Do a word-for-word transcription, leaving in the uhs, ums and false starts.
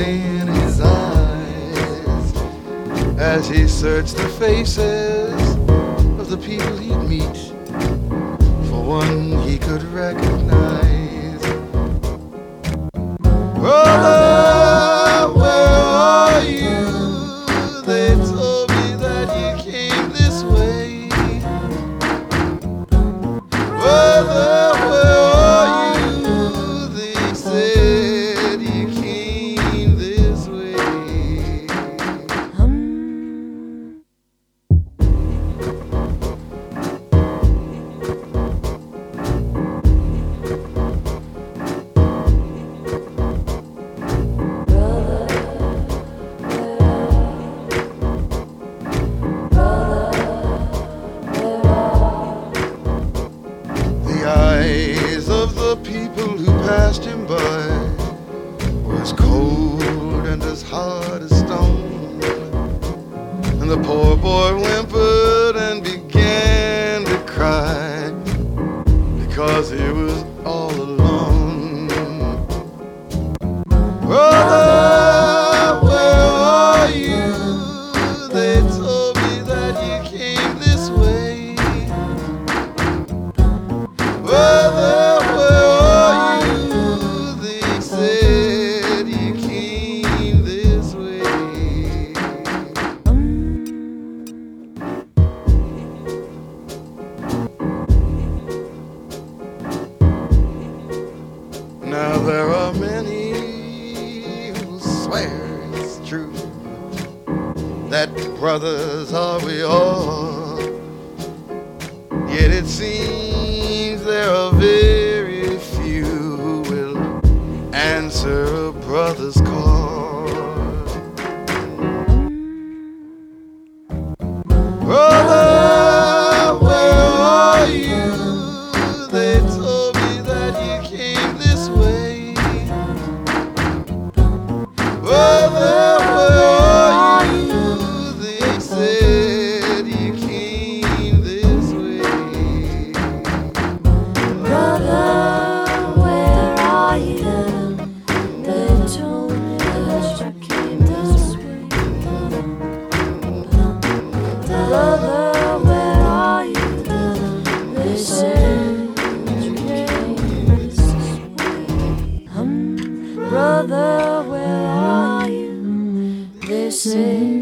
in his eyes as he searched the faces of the people he'd meet. For one he could recognize. Brother, where are you? They told me that you came this way. Brother, where are you? They said you came this way. Hum. The eyes of the people who passed him by were as cold and as hard as stone. And the poor boy whimpered and began to cry because he was all alone. Brother, where are you? They told me that you came this way. Brother, where are you? They said you came this way. Now there are many who swear it's true that brothers are we all. Yet it seems there are very few who will answer a brother's call. Brother, where are you? They told me that you came this way. Brother, where are you? They said you came this way. Brother, where are you? They told me that you came this way. Brother, where are you? They said you came this way. Hum. Brother, where are you? They said